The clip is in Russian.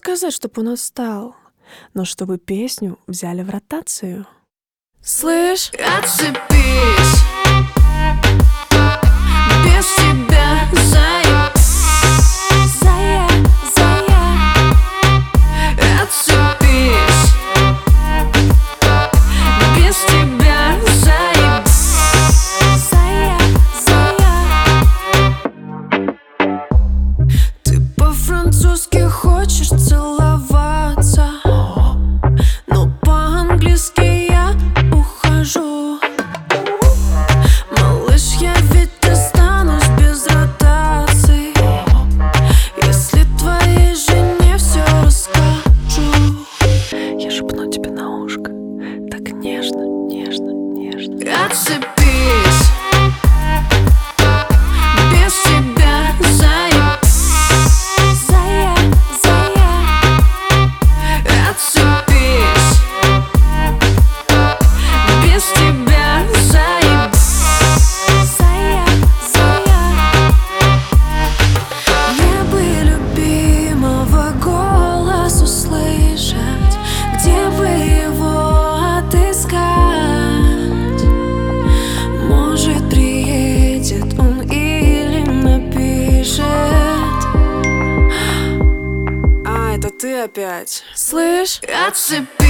сказать, чтоб он устал, но чтобы песню взяли в ротацию. Слышь, отцепись, без тебя зая, отцепись, без тебя зая. Ты по-французски хочешь целоваться, но по-английски я ухожу. Малыш, я ведь останусь без ротации, если твоей жене все расскажу. Я шепну тебе на ушко, так нежно, нежно, нежно. Отцепись, без тебя отцепись, без тебя Мне бы любимого голос услышать, где бы его отыскать? Может, приедет он или напишет. А, это ты опять. Слышь, отцепись.